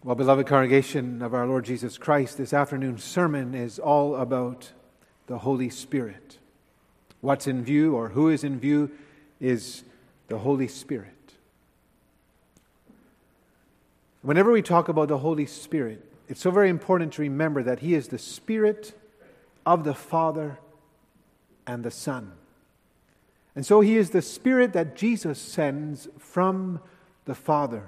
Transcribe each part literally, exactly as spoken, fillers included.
Well, beloved congregation of our Lord Jesus Christ, this afternoon's sermon is all about the Holy Spirit. What's in view, or who is in view, is the Holy Spirit. Whenever we talk about the Holy Spirit, it's so very important to remember that He is the Spirit of the Father and the Son. And so He is the Spirit that Jesus sends from the Father.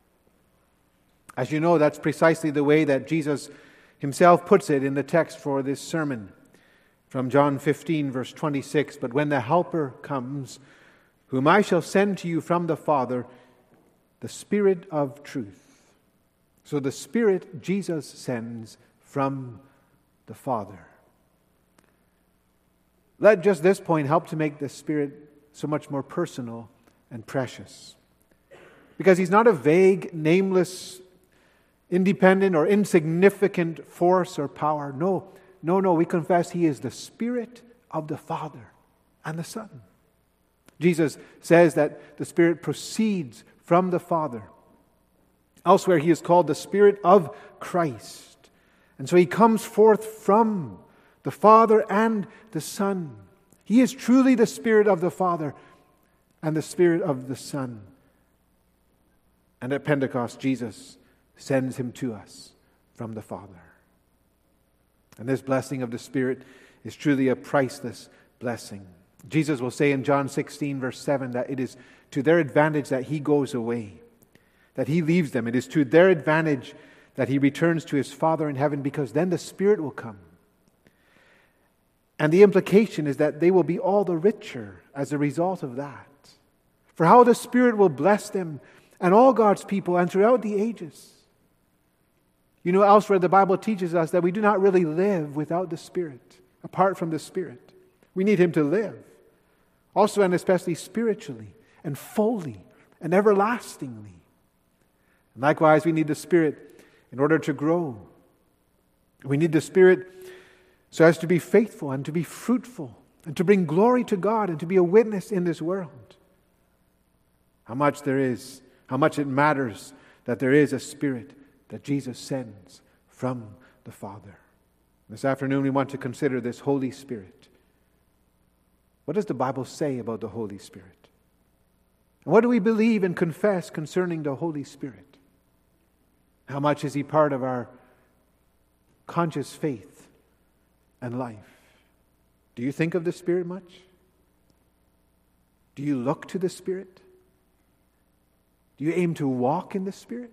As you know, that's precisely the way that Jesus Himself puts it in the text for this sermon. From John fifteen, verse twenty-six, "But when the Helper comes, whom I shall send to you from the Father, the Spirit of truth." So the Spirit Jesus sends from the Father. Let just this point help to make the Spirit so much more personal and precious. Because He's not a vague, nameless, independent or insignificant force or power. No, no, no. We confess He is the Spirit of the Father and the Son. Jesus says that the Spirit proceeds from the Father. Elsewhere, He is called the Spirit of Christ. And so He comes forth from the Father and the Son. He is truly the Spirit of the Father and the Spirit of the Son. And at Pentecost, Jesus sends Him to us from the Father. And this blessing of the Spirit is truly a priceless blessing. Jesus will say in John sixteen, verse seven, that it is to their advantage that He goes away, that He leaves them. It is to their advantage that He returns to His Father in heaven, because then the Spirit will come. And the implication is that they will be all the richer as a result of that. For how the Spirit will bless them and all God's people and throughout the ages. You know, elsewhere the Bible teaches us that we do not really live without the Spirit, apart from the Spirit. We need Him to live, also and especially spiritually and fully and everlastingly. And likewise, we need the Spirit in order to grow. We need the Spirit so as to be faithful and to be fruitful and to bring glory to God and to be a witness in this world. How much there is, how much it matters that there is a Spirit that Jesus sends from the Father. This afternoon we want to consider this Holy Spirit. What does the Bible say about the Holy Spirit? And what do we believe and confess concerning the Holy Spirit? How much is He part of our conscious faith and life? Do you think of the Spirit much? Do you look to the Spirit? Do you aim to walk in the Spirit?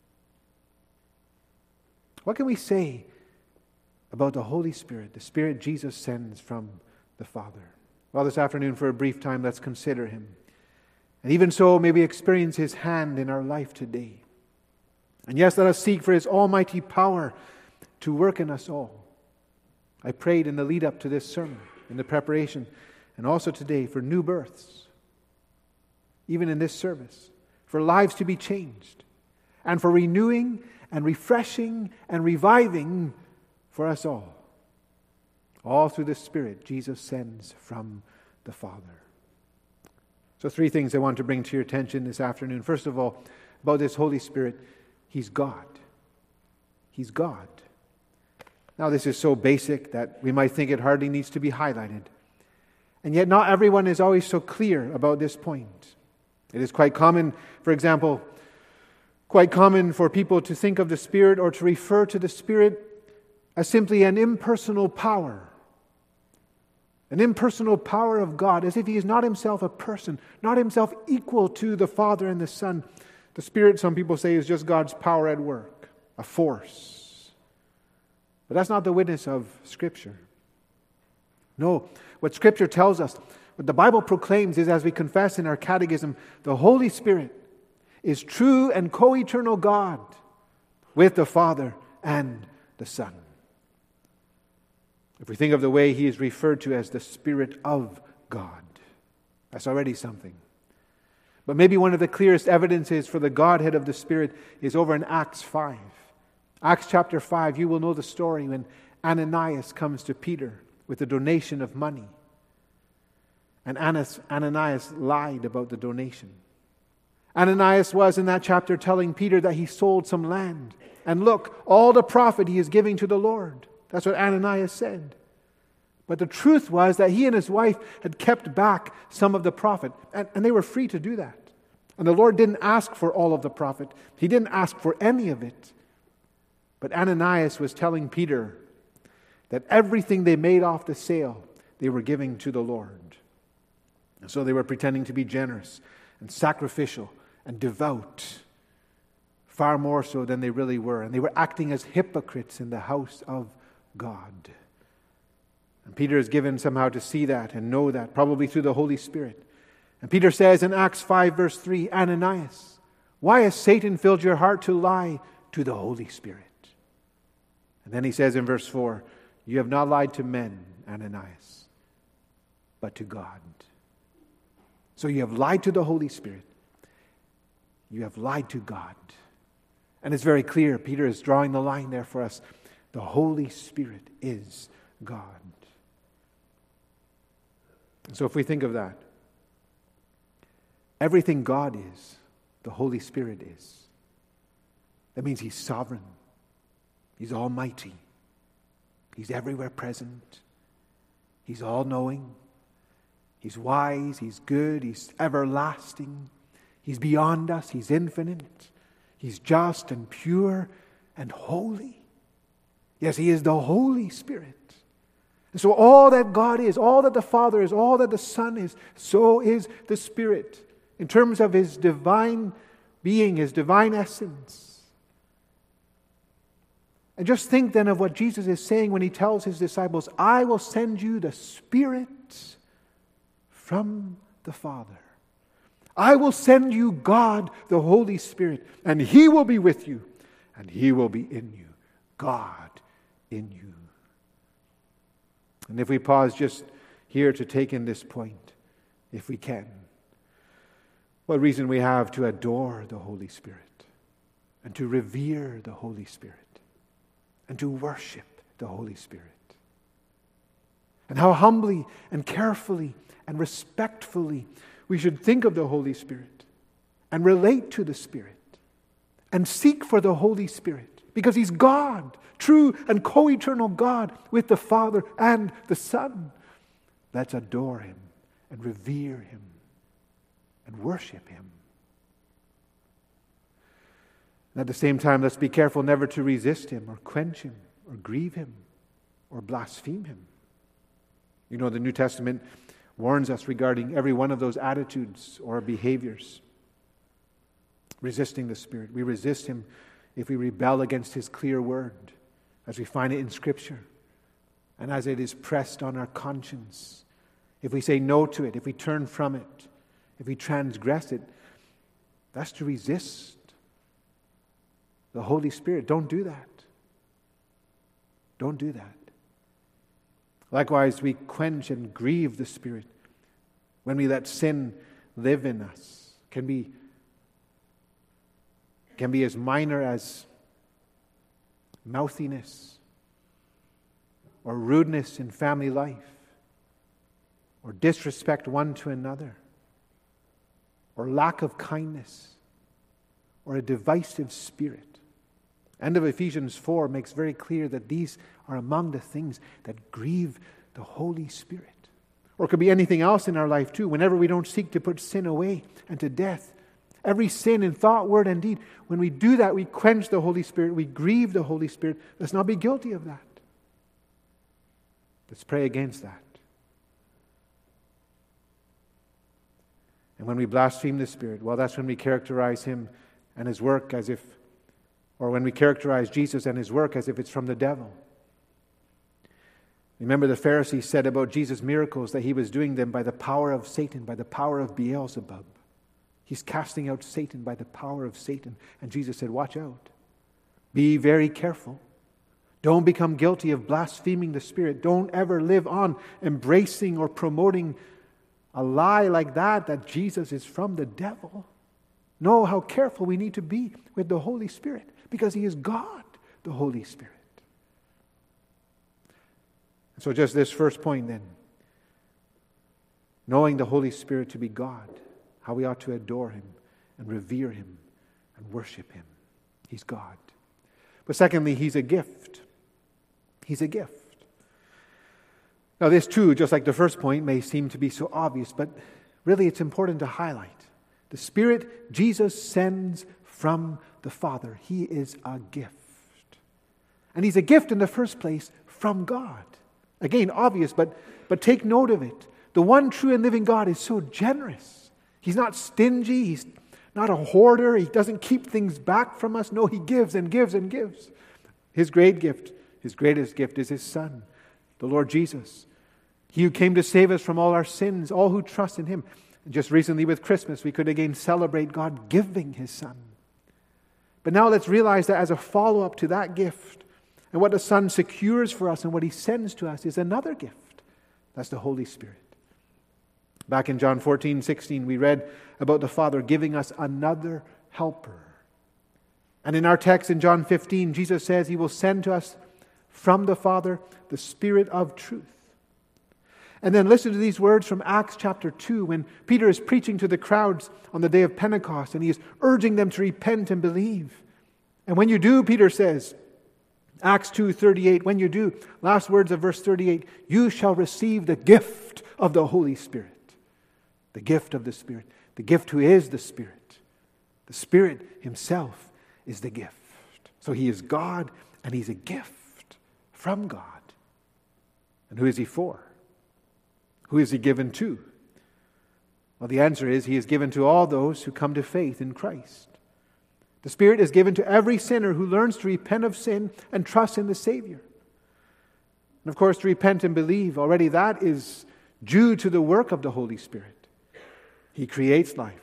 What can we say about the Holy Spirit, the Spirit Jesus sends from the Father? Well, this afternoon, for a brief time, let's consider Him. And even so, may we experience His hand in our life today. And yes, let us seek for His almighty power to work in us all. I prayed in the lead up to this sermon, in the preparation, and also today for new births, even in this service, for lives to be changed, and for renewing and refreshing and reviving for us all. All through the Spirit Jesus sends from the Father. So three things I want to bring to your attention this afternoon. First of all, about this Holy Spirit, He's God. He's God. Now this is so basic that we might think it hardly needs to be highlighted. And yet not everyone is always so clear about this point. It is quite common, for example, quite common for people to think of the Spirit or to refer to the Spirit as simply an impersonal power. An impersonal power of God, as if He is not Himself a person, not Himself equal to the Father and the Son. The Spirit, some people say, is just God's power at work, a force. But that's not the witness of Scripture. No, what Scripture tells us, what the Bible proclaims is, as we confess in our catechism, the Holy Spirit is true and co-eternal God with the Father and the Son. If we think of the way He is referred to as the Spirit of God, that's already something. But maybe one of the clearest evidences for the Godhead of the Spirit is over in Acts five. Acts chapter five, you will know the story when Ananias comes to Peter with a donation of money. And Ananias lied about the donation. Ananias was in that chapter telling Peter that he sold some land. And look, all the profit he is giving to the Lord. That's what Ananias said. But the truth was that he and his wife had kept back some of the profit. And, and they were free to do that. And the Lord didn't ask for all of the profit. He didn't ask for any of it. But Ananias was telling Peter that everything they made off the sale, they were giving to the Lord. And so they were pretending to be generous and sacrificial and devout, far more so than they really were. And they were acting as hypocrites in the house of God. And Peter is given somehow to see that and know that, probably through the Holy Spirit. And Peter says in Acts five verse three, Ananias, why has Satan filled your heart to lie to the Holy Spirit? And then he says in verse four, you have not lied to men, Ananias, but to God. So you have lied to the Holy Spirit. You have lied to God. And it's very clear, Peter is drawing the line there for us. The Holy Spirit is God. And so if we think of that, everything God is, the Holy Spirit is. That means He's sovereign. He's almighty. He's everywhere present. He's all-knowing. He's wise. He's good. He's everlasting. He's beyond us. He's infinite. He's just and pure and holy. Yes, He is the Holy Spirit. And so all that God is, all that the Father is, all that the Son is, so is the Spirit. In terms of His divine being, His divine essence. And just think then of what Jesus is saying when He tells His disciples, I will send you the Spirit from the Father. I will send you God, the Holy Spirit, and He will be with you, and He will be in you. God in you. And if we pause just here to take in this point, if we can, what reason we have to adore the Holy Spirit and to revere the Holy Spirit and to worship the Holy Spirit. And how humbly and carefully and respectfully we should think of the Holy Spirit and relate to the Spirit and seek for the Holy Spirit because He's God, true and co-eternal God with the Father and the Son. Let's adore Him and revere Him and worship Him. And at the same time, let's be careful never to resist Him or quench Him or grieve Him or blaspheme Him. You know, the New Testament warns us regarding every one of those attitudes or behaviors. Resisting the Spirit. We resist Him if we rebel against His clear word, as we find it in Scripture, and as it is pressed on our conscience. If we say no to it, if we turn from it, if we transgress it, that's to resist the Holy Spirit. Don't do that. Don't do that. Likewise, we quench and grieve the Spirit when we let sin live in us. Can be, can be as minor as mouthiness or rudeness in family life or disrespect one to another or lack of kindness or a divisive spirit. End of Ephesians four makes very clear that these are among the things that grieve the Holy Spirit. Or it could be anything else in our life too. Whenever we don't seek to put sin away and to death. Every sin in thought, word, and deed. When we do that, we quench the Holy Spirit. We grieve the Holy Spirit. Let's not be guilty of that. Let's pray against that. And when we blaspheme the Spirit, well, that's when we characterize Him and His work as if, or when we characterize Jesus and His work as if it's from the devil. Remember, the Pharisees said about Jesus' miracles that He was doing them by the power of Satan, by the power of Beelzebub. He's casting out Satan by the power of Satan. And Jesus said, watch out. Be very careful. Don't become guilty of blaspheming the Spirit. Don't ever live on embracing or promoting a lie like that, that Jesus is from the devil. Know how careful we need to be with the Holy Spirit because He is God, the Holy Spirit. So just this first point then. Knowing the Holy Spirit to be God, how we ought to adore Him and revere him and worship him. He's God. But secondly, he's a gift. He's a gift. Now this too, just like the first point, may seem to be so obvious, but really it's important to highlight. The Spirit Jesus sends from the Father. He is a gift. And he's a gift in the first place from God. Again, obvious, but, but take note of it. The one true and living God is so generous. He's not stingy. He's not a hoarder. He doesn't keep things back from us. No, he gives and gives and gives. His great gift, his greatest gift is his Son, the Lord Jesus. He who came to save us from all our sins, all who trust in him. And just recently with Christmas, we could again celebrate God giving his Son. But now let's realize that as a follow-up to that gift, and what the Son secures for us and what he sends to us is another gift. That's the Holy Spirit. Back in John fourteen sixteen, we read about the Father giving us another helper. And in our text in John fifteen, Jesus says he will send to us from the Father the Spirit of truth. And then listen to these words from Acts chapter two, when Peter is preaching to the crowds on the day of Pentecost, and he is urging them to repent and believe. And when you do, Peter says, Acts two thirty-eight, when you do, last words of verse thirty-eight, you shall receive the gift of the Holy Spirit. The gift of the Spirit. The gift who is the Spirit. The Spirit himself is the gift. So he is God and he's a gift from God. And who is he for? Who is he given to? Well, the answer is he is given to all those who come to faith in Christ. The Spirit is given to every sinner who learns to repent of sin and trust in the Savior. And of course, to repent and believe, already that is due to the work of the Holy Spirit. He creates life.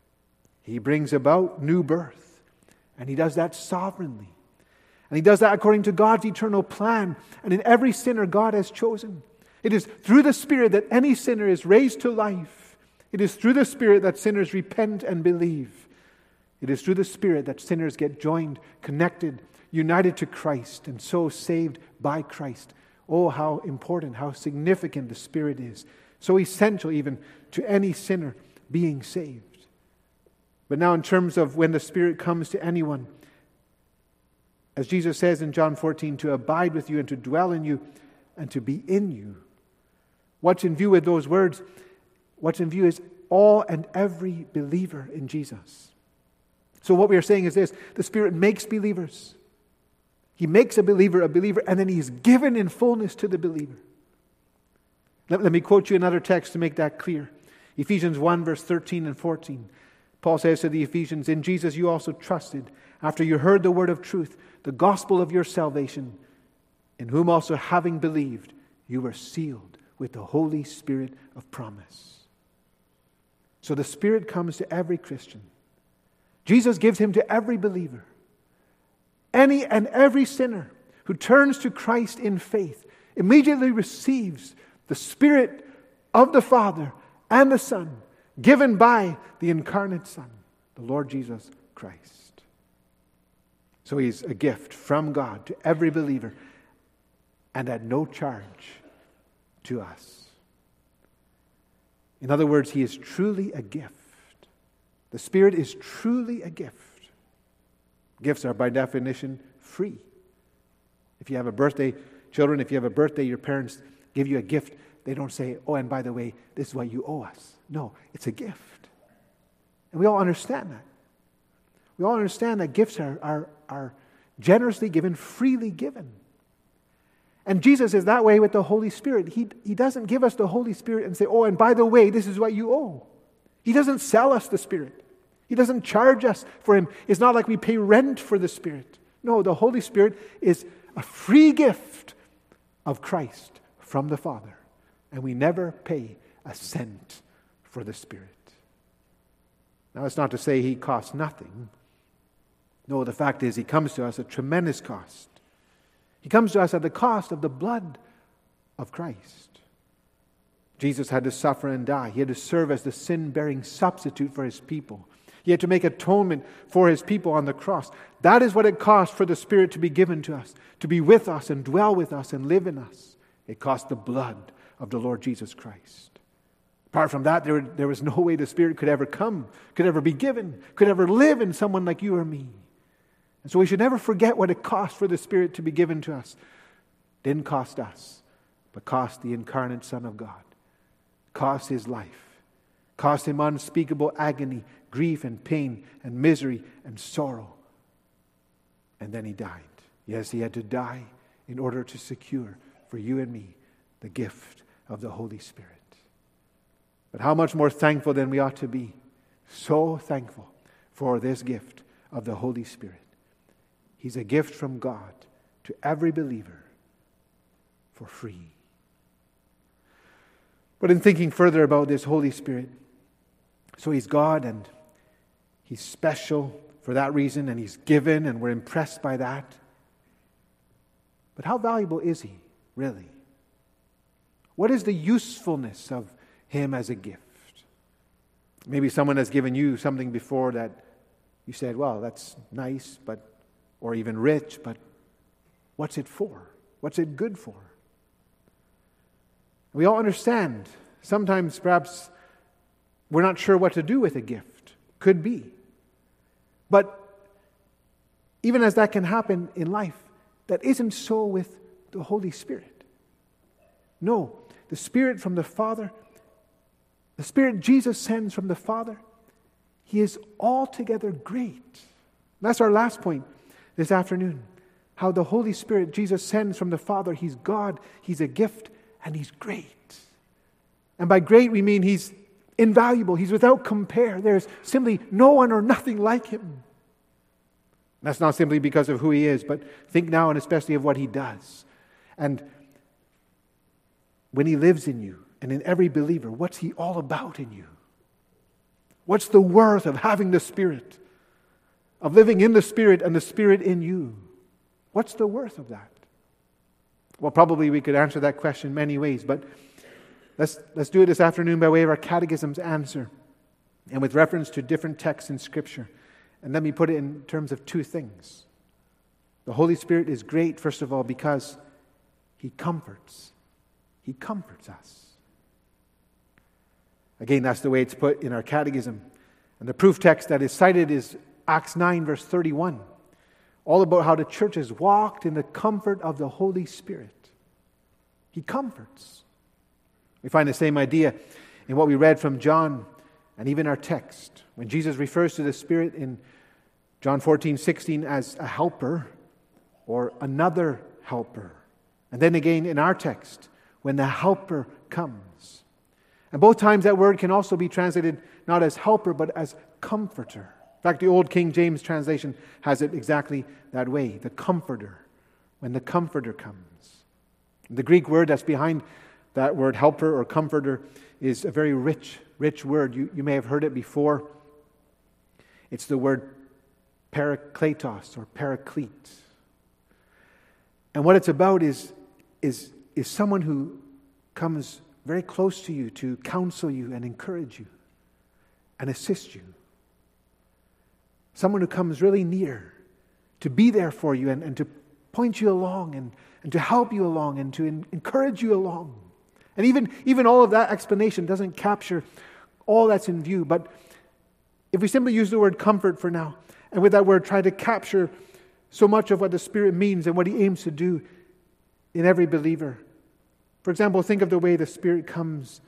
He brings about new birth. And he does that sovereignly. And he does that according to God's eternal plan. And in every sinner God has chosen. It is through the Spirit that any sinner is raised to life. It is through the Spirit that sinners repent and believe. It is through the Spirit that sinners get joined, connected, united to Christ, and so saved by Christ. Oh, how important, how significant the Spirit is. So essential even to any sinner being saved. But now in terms of when the Spirit comes to anyone, as Jesus says in John fourteen, to abide with you and to dwell in you and to be in you. What's in view with those words? What's in view is all and every believer in Jesus. So what we are saying is this: the Spirit makes believers. He makes a believer a believer, and then he's given in fullness to the believer. Let, let me quote you another text to make that clear. Ephesians one, verse thirteen and fourteen. Paul says to the Ephesians, in Jesus you also trusted, after you heard the word of truth, the gospel of your salvation, in whom also having believed, you were sealed with the Holy Spirit of promise. So the Spirit comes to every Christian. Jesus gives him to every believer. Any and every sinner who turns to Christ in faith immediately receives the Spirit of the Father and the Son, given by the incarnate Son, the Lord Jesus Christ. So he's a gift from God to every believer, and at no charge to us. In other words, he is truly a gift. The Spirit is truly a gift. Gifts are by definition free. If you have a birthday, children, if you have a birthday, your parents give you a gift. They don't say, oh, and by the way, this is what you owe us. No, it's a gift. And we all understand that. We all understand that gifts are, are, are generously given, freely given. And Jesus is that way with the Holy Spirit. He, he doesn't give us the Holy Spirit and say, oh, and by the way, this is what you owe. He doesn't sell us the Spirit. He doesn't charge us for him. It's not like we pay rent for the Spirit. No, the Holy Spirit is a free gift of Christ from the Father. And we never pay a cent for the Spirit. Now, it's not to say he costs nothing. No, the fact is he comes to us at tremendous cost. He comes to us at the cost of the blood of Christ. Jesus had to suffer and die. He had to serve as the sin-bearing substitute for his people. He had to make atonement for his people on the cross. That is what it cost for the Spirit to be given to us, to be with us and dwell with us and live in us. It cost the blood of the Lord Jesus Christ. Apart from that, there, there was no way the Spirit could ever come, could ever be given, could ever live in someone like you or me. And so we should never forget what it cost for the Spirit to be given to us. It didn't cost us, but cost the incarnate Son of God. Cost His life. Cost Him unspeakable agony, grief and pain and misery and sorrow. And then He died. Yes, He had to die in order to secure for you and me the gift of the Holy Spirit. But how much more thankful than we ought to be. So thankful for this gift of the Holy Spirit. He's a gift from God to every believer for free. But in thinking further about this Holy Spirit, so He's God and He's special for that reason, and He's given, and we're impressed by that. But how valuable is He, really? What is the usefulness of Him as a gift? Maybe someone has given you something before that you said, well, that's nice, but or even rich, but what's it for? What's it good for? We all understand. Sometimes perhaps we're not sure what to do with a gift. Could be. But even as that can happen in life, that isn't so with the Holy Spirit. No, the Spirit from the Father, the Spirit Jesus sends from the Father, He is altogether great. That's our last point this afternoon. How the Holy Spirit Jesus sends from the Father. He's God, He's a gift, and He's great. And by great we mean He's invaluable. He's without compare. There's simply no one or nothing like Him. That's not simply because of who He is, but think now and especially of what He does. And when He lives in you and in every believer, what's He all about in you? What's the worth of having the Spirit? Of living in the Spirit and the Spirit in you? What's the worth of that? Well, probably we could answer that question many ways, but let's, let's do it this afternoon by way of our catechism's answer and with reference to different texts in Scripture. And let me put it in terms of two things. The Holy Spirit is great, first of all, because He comforts. He comforts us. Again, that's the way it's put in our catechism. And the proof text that is cited is Acts nine, verse thirty-one. All about how the church has walked in the comfort of the Holy Spirit. He comforts. We find the same idea in what we read from John and even our text. When Jesus refers to the Spirit in John fourteen, sixteen as a helper or another helper. And then again in our text, when the helper comes. And both times that word can also be translated not as helper but as comforter. In fact, the old King James translation has it exactly that way, the comforter, when the comforter comes. The Greek word that's behind that word, helper or comforter, is a very rich, rich word. You, you may have heard it before. It's the word parakletos or paraclete. And what it's about is, is, is someone who comes very close to you to counsel you and encourage you and assist you. Someone who comes really near to be there for you and, and to point you along and, and to help you along and to in, encourage you along. And even, even all of that explanation doesn't capture all that's in view. But if we simply use the word comfort for now, and with that word try to capture so much of what the Spirit means and what He aims to do in every believer. For example, think of the way the Spirit comes,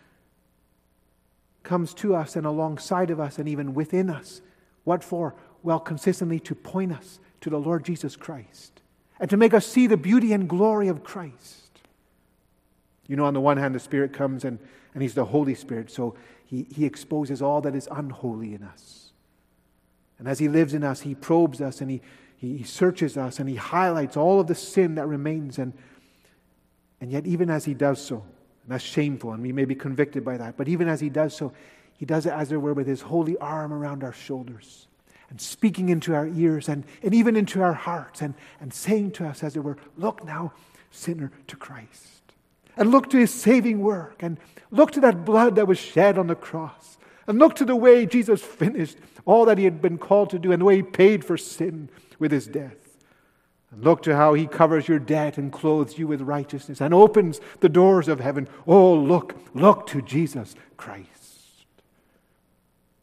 comes to us and alongside of us and even within us. What for? Well, consistently to point us to the Lord Jesus Christ and to make us see the beauty and glory of Christ. You know, on the one hand, the Spirit comes and, and He's the Holy Spirit, so he, he exposes all that is unholy in us. And as He lives in us, He probes us and He, he searches us and He highlights all of the sin that remains. And, and yet even as He does so, and that's shameful and we may be convicted by that, but even as He does so, He does it as it were with His holy arm around our shoulders and speaking into our ears and, and even into our hearts and, and saying to us as it were, look now, sinner, to Christ. And look to His saving work and look to that blood that was shed on the cross. And look to the way Jesus finished all that He had been called to do and the way He paid for sin with His death. And look to how He covers your debt and clothes you with righteousness and opens the doors of heaven. Oh, look, look to Jesus Christ.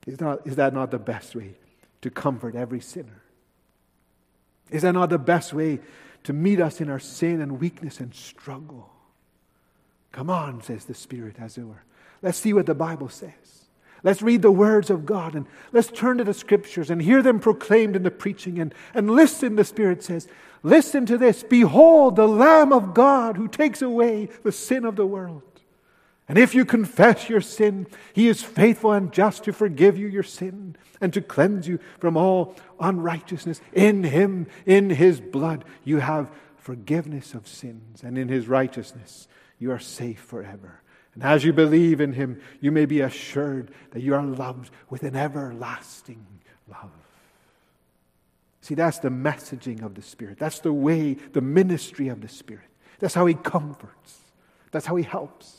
Is not, is that not the best way to comfort every sinner? Is that not the best way to meet us in our sin and weakness and struggle? Come on, says the Spirit, as it were. Let's see what the Bible says. Let's read the words of God and let's turn to the Scriptures and hear them proclaimed in the preaching and, and listen, the Spirit says. Listen to this. Behold, the Lamb of God who takes away the sin of the world. And if you confess your sin, He is faithful and just to forgive you your sin and to cleanse you from all unrighteousness. In Him, in His blood, you have forgiveness of sins, and in His righteousness you are safe forever. And as you believe in Him, you may be assured that you are loved with an everlasting love. See, that's the messaging of the Spirit. That's the way, the ministry of the Spirit. That's how He comforts. That's how He helps.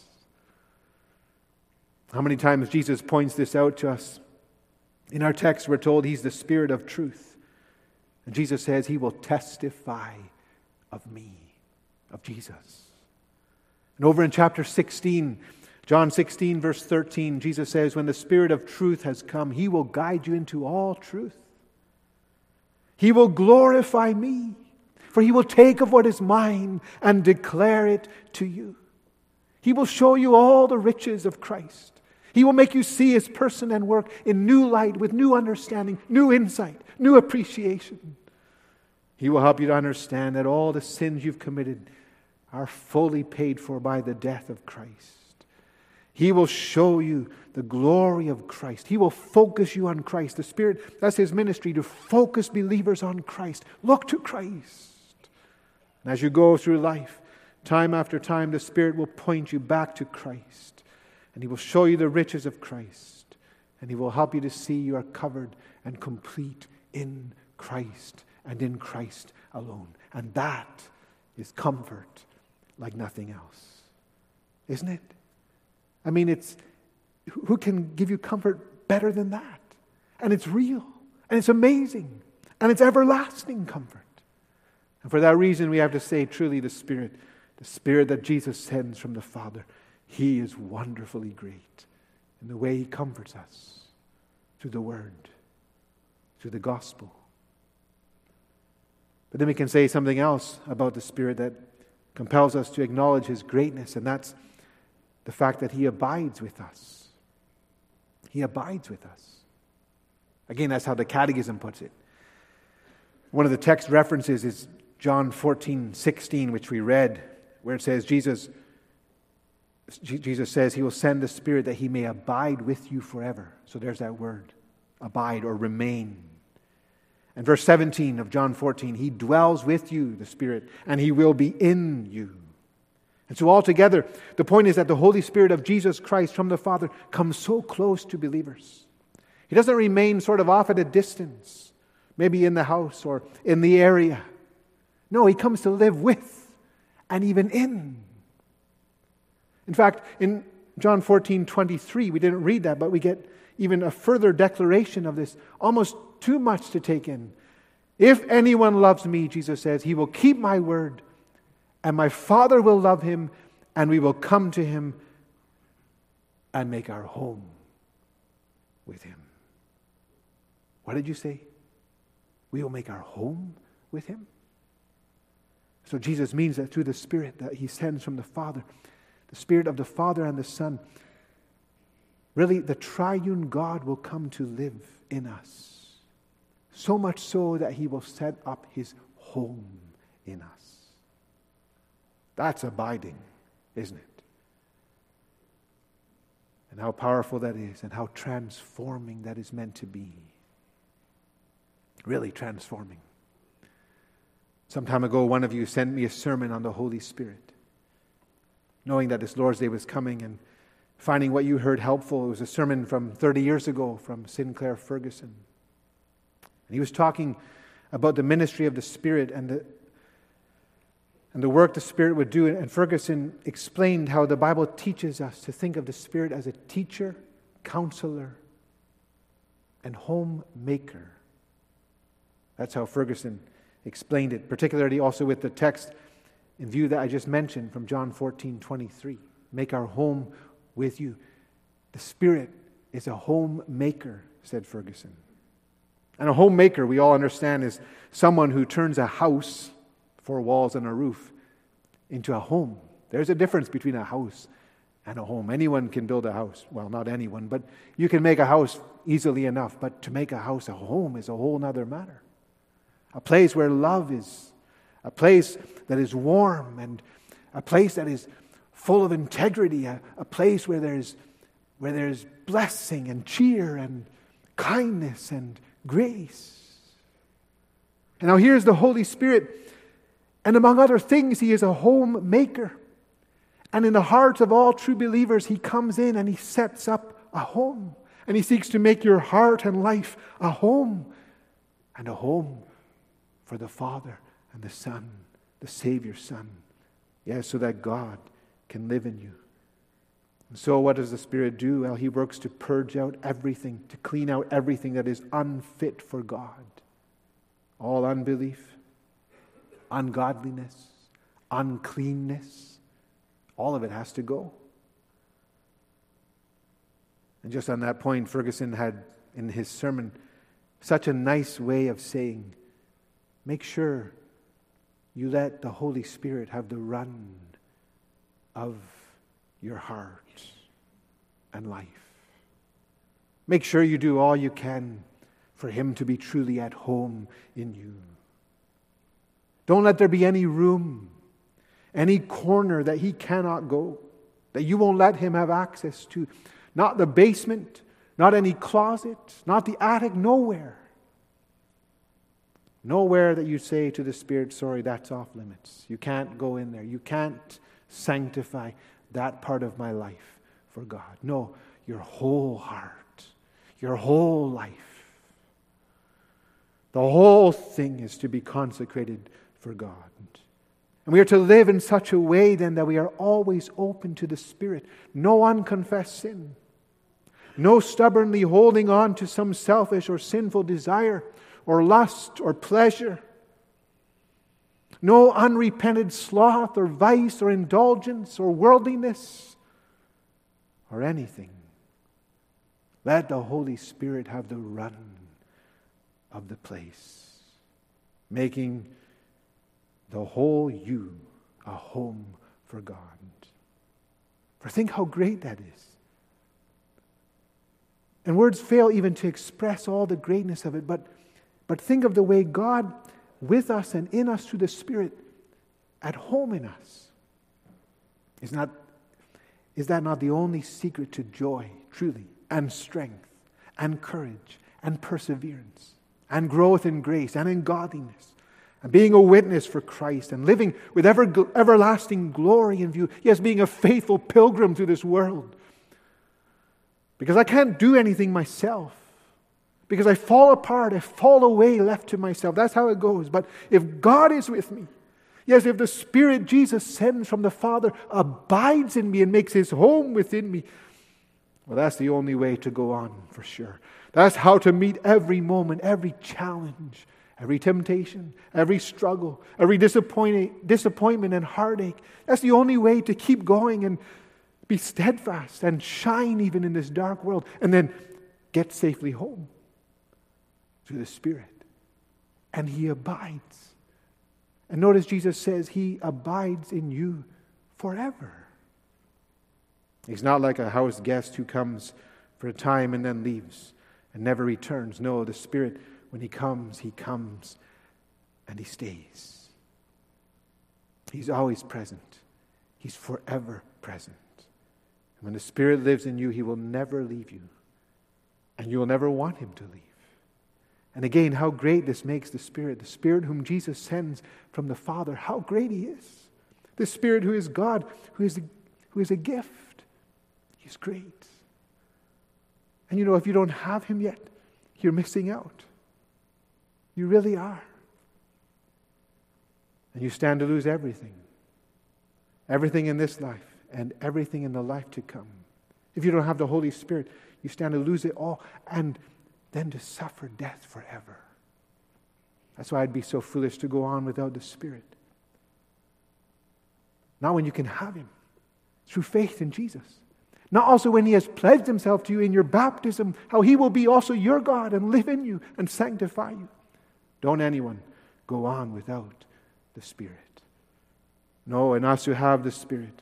How many times Jesus points this out to us? In our text, we're told He's the Spirit of truth. And Jesus says He will testify of me, of Jesus. And over in chapter sixteen, John sixteen, verse thirteen, Jesus says, when the Spirit of truth has come, He will guide you into all truth. He will glorify me, for He will take of what is mine and declare it to you. He will show you all the riches of Christ. He will make you see His person and work in new light, with new understanding, new insight, new appreciation. He will help you to understand that all the sins you've committed are fully paid for by the death of Christ. He will show you the glory of Christ. He will focus you on Christ. The Spirit, that's His ministry, to focus believers on Christ. Look to Christ. And as you go through life, time after time, the Spirit will point you back to Christ. And He will show you the riches of Christ. And He will help you to see you are covered and complete in Christ and in Christ alone. And that is comfort like nothing else. Isn't it? I mean, it's who can give you comfort better than that? And it's real. And it's amazing. And it's everlasting comfort. And for that reason, we have to say truly the Spirit, the Spirit that Jesus sends from the Father, He is wonderfully great in the way He comforts us through the Word, through the gospel. But then we can say something else about the Spirit that compels us to acknowledge His greatness, and that's the fact that He abides with us. He abides with us. Again, that's how the Catechism puts it. One of the text references is John fourteen sixteen, which we read, where it says, Jesus, Jesus says He will send the Spirit that He may abide with you forever. So there's that word, abide or remain. And verse seventeen of John fourteen, He dwells with you, the Spirit, and He will be in you. And so altogether, the point is that the Holy Spirit of Jesus Christ from the Father comes so close to believers. He doesn't remain sort of off at a distance, maybe in the house or in the area. No, He comes to live with and even in. In fact, in John fourteen twenty-three, we didn't read that, but we get even a further declaration of this, almost too much to take in. If anyone loves me, Jesus says, he will keep my word, and my Father will love him, and we will come to him and make our home with him. What did you say? We will make our home with him? So Jesus means that through the Spirit that He sends from the Father, the Spirit of the Father and the Son, really the triune God will come to live in us. So much so that He will set up His home in us. That's abiding, isn't it? And how powerful that is, and how transforming that is meant to be. Really transforming. Some time ago, one of you sent me a sermon on the Holy Spirit. Knowing that this Lord's Day was coming and finding what you heard helpful. It was a sermon from thirty years ago from Sinclair Ferguson. And he was talking about the ministry of the Spirit and the, and the work the Spirit would do. And Ferguson explained how the Bible teaches us to think of the Spirit as a teacher, counselor, and homemaker. That's how Ferguson explained it, particularly also with the text in view that I just mentioned from John fourteen twenty-three. Make our home with you. The Spirit is a home maker, said Ferguson. And a homemaker, we all understand, is someone who turns a house, four walls and a roof, into a home. There's a difference between a house and a home. Anyone can build a house. Well, not anyone, but you can make a house easily enough. But to make a house a home is a whole other matter. A place where love is, a place that is warm, and a place that is full of integrity, a, a place where there's where there's blessing and cheer and kindness and grace. And now here's the Holy Spirit, and among other things, He is a home maker. And in the hearts of all true believers, He comes in and He sets up a home. And He seeks to make your heart and life a home, and a home for the Father and the Son, the Savior's Son. Yes, so that God can live in you. And so what does the Spirit do? Well, He works to purge out everything, to clean out everything that is unfit for God. All unbelief, ungodliness, uncleanness, all of it has to go. And just on that point, Ferguson had in his sermon such a nice way of saying, make sure you let the Holy Spirit have the run of your heart and life. Make sure you do all you can for Him to be truly at home in you. Don't let there be any room, any corner that He cannot go, that you won't let Him have access to. Not the basement, not any closet, not the attic, nowhere. Nowhere that you say to the Spirit, sorry, that's off limits. You can't go in there. You can't sanctify that part of my life for God. No, your whole heart, your whole life. The whole thing is to be consecrated for God. And we are to live in such a way then that we are always open to the Spirit. No unconfessed sin. No stubbornly holding on to some selfish or sinful desire or lust or pleasure. No unrepented sloth or vice or indulgence or worldliness or anything. Let the Holy Spirit have the run of the place, making the whole you a home for God. For think how great that is. And words fail even to express all the greatness of it, but, but think of the way God with us and in us through the Spirit at home in us. Is not, is that not the only secret to joy, truly, and strength, and courage, and perseverance, and growth in grace, and in godliness, and being a witness for Christ, and living with ever, everlasting glory in view? Yes, being a faithful pilgrim through this world. Because I can't do anything myself. Because I fall apart, I fall away left to myself. That's how it goes. But if God is with me, yes, if the Spirit Jesus sends from the Father abides in me and makes His home within me, well, that's the only way to go on for sure. That's how to meet every moment, every challenge, every temptation, every struggle, every disappointment, disappointment and heartache. That's the only way to keep going and be steadfast and shine even in this dark world, and then get safely home through the Spirit. And He abides. And notice Jesus says He abides in you forever. He's not like a house guest who comes for a time and then leaves and never returns. No, the Spirit, when He comes, He comes and He stays. He's always present. He's forever present. When the Spirit lives in you, He will never leave you. And you will never want Him to leave. And again, how great this makes the Spirit. The Spirit whom Jesus sends from the Father. How great He is. The Spirit who is God, who is a, who is a gift. He's great. And you know, if you don't have Him yet, you're missing out. You really are. And you stand to lose everything. Everything in this life. And everything in the life to come. If you don't have the Holy Spirit, you stand to lose it all and then to suffer death forever. That's why I'd be so foolish to go on without the Spirit. Not when you can have Him through faith in Jesus. Not also when He has pledged Himself to you in your baptism, how He will be also your God and live in you and sanctify you. Don't anyone go on without the Spirit. No, in us who have the Spirit,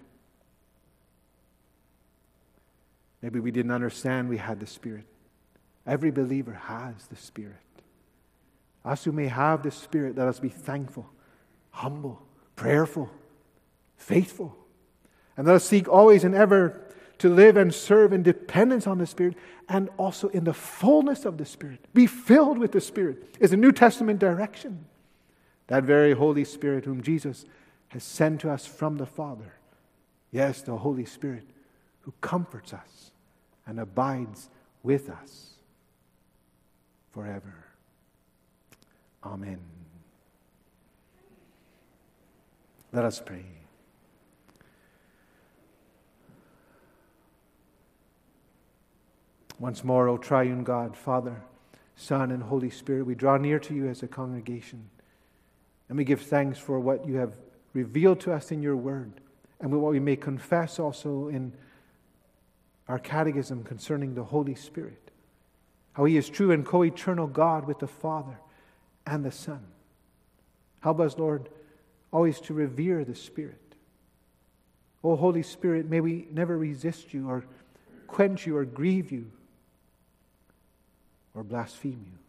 maybe we didn't understand we had the Spirit. Every believer has the Spirit. Us who may have the Spirit, let us be thankful, humble, prayerful, faithful. And let us seek always and ever to live and serve in dependence on the Spirit and also in the fullness of the Spirit. Be filled with the Spirit is a New Testament direction. That very Holy Spirit whom Jesus has sent to us from the Father. Yes, the Holy Spirit who comforts us and abides with us forever. Amen. Let us pray. Once more, O triune God, Father, Son, and Holy Spirit, we draw near to you as a congregation. And we give thanks for what you have revealed to us in your word, and what we may confess also in our catechism concerning the Holy Spirit. How He is true and co-eternal God with the Father and the Son. Help us, Lord, always to revere the Spirit. O Holy Spirit, may we never resist you or quench you or grieve you or blaspheme you.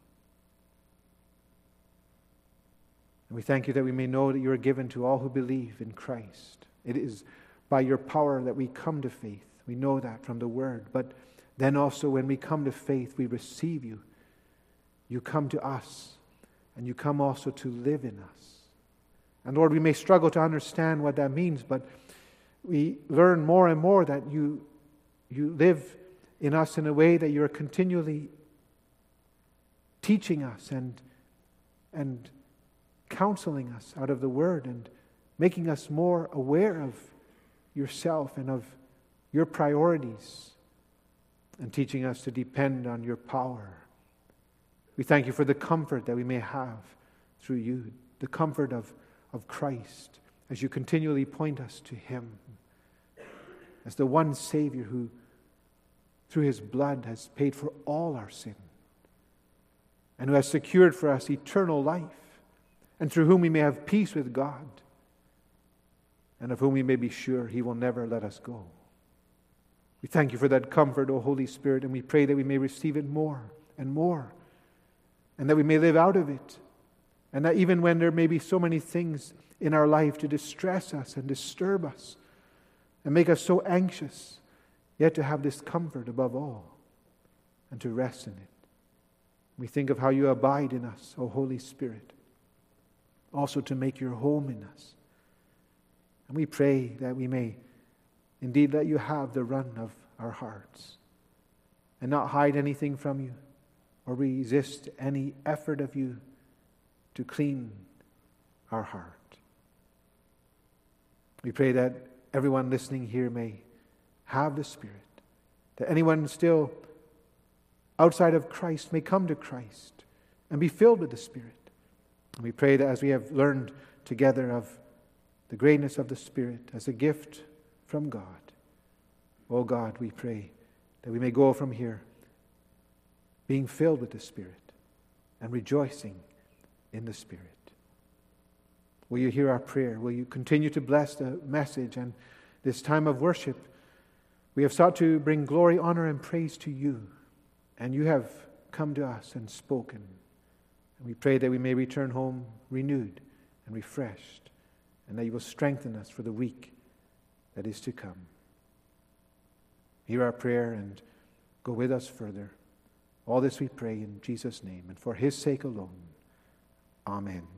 And we thank you that we may know that you are given to all who believe in Christ. It is by your power that we come to faith. We know that from the Word. But then also when we come to faith, we receive you. You come to us, and you come also to live in us. And Lord, we may struggle to understand what that means, but we learn more and more that you, you live in us in a way that you are continually teaching us and, and counseling us out of the Word and making us more aware of yourself and of your priorities and teaching us to depend on your power. We thank you for the comfort that we may have through you, the comfort of, of Christ as you continually point us to Him as the one Savior who through His blood has paid for all our sin and who has secured for us eternal life, and through whom we may have peace with God, and of whom we may be sure He will never let us go. We thank you for that comfort, O Holy Spirit, and we pray that we may receive it more and more, and that we may live out of it, and that even when there may be so many things in our life to distress us and disturb us and make us so anxious, yet to have this comfort above all and to rest in it. We think of how you abide in us, O Holy Spirit, also to make your home in us. And we pray that we may indeed let you have the run of our hearts and not hide anything from you or resist any effort of you to clean our heart. We pray that everyone listening here may have the Spirit, that anyone still outside of Christ may come to Christ and be filled with the Spirit. And we pray that as we have learned together of the greatness of the Spirit as a gift from God, oh God, we pray that we may go from here being filled with the Spirit and rejoicing in the Spirit. Will you hear our prayer? Will you continue to bless the message and this time of worship? We have sought to bring glory, honor, and praise to you, and you have come to us and spoken. And we pray that we may return home renewed and refreshed, and that you will strengthen us for the week that is to come. Hear our prayer and go with us further. All this we pray in Jesus' name and for His sake alone. Amen.